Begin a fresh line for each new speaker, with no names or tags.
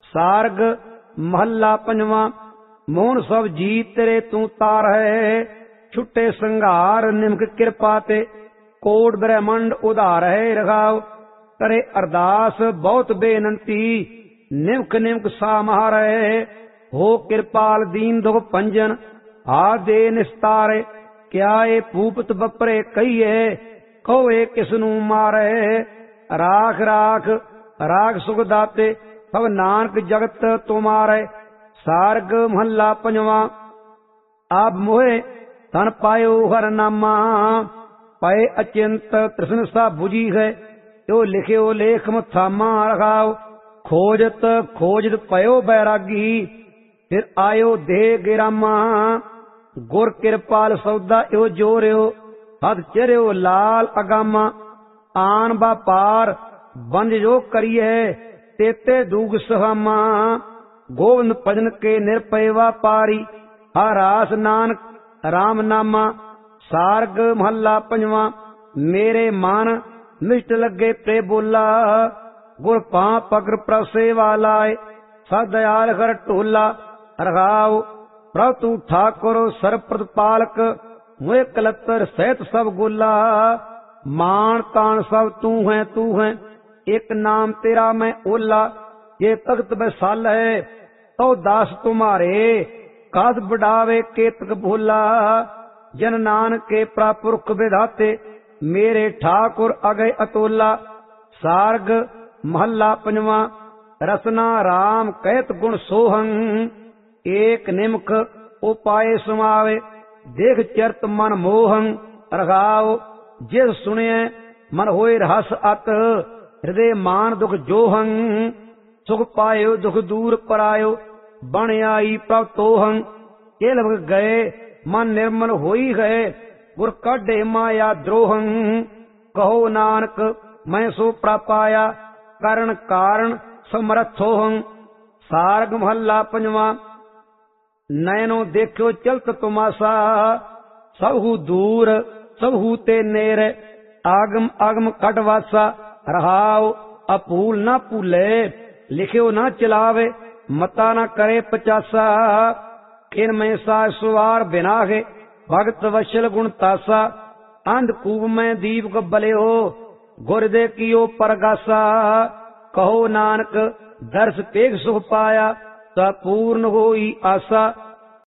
सार्ग महला पंजवा। मोहन सब जी तेरे तू तार है, छुट्टे संघार निमक कृपा ते, कोट ब्रह्मंड उधार है रघाव। करे अरदास बहुत बेनंती, निमक निमक सा महारे। हो कृपाल दीन दुख पंजन, आ दे निस्तारे। क्या ए भूपत बपरे कहिए, कहो ए किसनू मारे। राख राख राख सुख दाते, सब नानक जगत तुम्हारे। सार्ग महला पंजवा। आप मोहे तन पायो हर नामा, पाए अचिंत तृष्ण सा बुझी है। यो लिखियो लेख थामा रखाओ, खोजत खोजत पयो बैरागी। फिर आयो दे गिरामा, गुर कृपाल सौदा यो जोरियो। हथ चरियो लाल अगामा, आन बा पार बंज जो करिए। तेते दूग सहामा, गोविंद भजन के निरपय व्यापारी। हरास नानक राम नामा। सार्ग महला पंजवा। मेरे मन मिष्ट लगे प्रे बोला, गुर पा पगर प्रसे वालाए। सदयाल कर टोला रघाओ, प्रभु तू ठाकुर सरप्रद पालक। मुए कलतर सहित सब गोला, मान तान सब तू है। एक नाम तेरा मैं ओला, ये तख्त बैसाल है तो दास तुम्हारे। कास बढ़ावे केतक भोला, जन नानक के प्रापुरख विधाते। मेरे ठाकुर अगय अतोला। सार्ग महला पंजवा। रसना राम कहत गुण सोहं, एक निमक उपाय सुमावे। देख चरत मन मोहं रघाओ, जिस सुने मन होए रहस अत। हृदय मान दुख जोहं, सुख पायो दुख दूर परायो। बन आई प्रभ तोहं, ये लग गए मन निर्मल होई गए। गुर काढ़े माया द्रोहं, कहो नानक मैं सो प्रापाया। करण कारण समर्थोहं। सार्ग महला पंजवा। नैनो देखो चलत तुमासा, सबहु दूर सबहु ते नेर। आगम आगम कटवासा रहाओ, अपूल ना भूले। लिखियो ना चलावे, मता ना करे पचासा। खिन में सा सुवार बिनागे, भगत वशल गुण तासा। अंधकूप में दीप गबलियो, गुरदे कियो परगासा। कहो नानक दर्श पेग सुख पाया, पूर्ण होई आशा।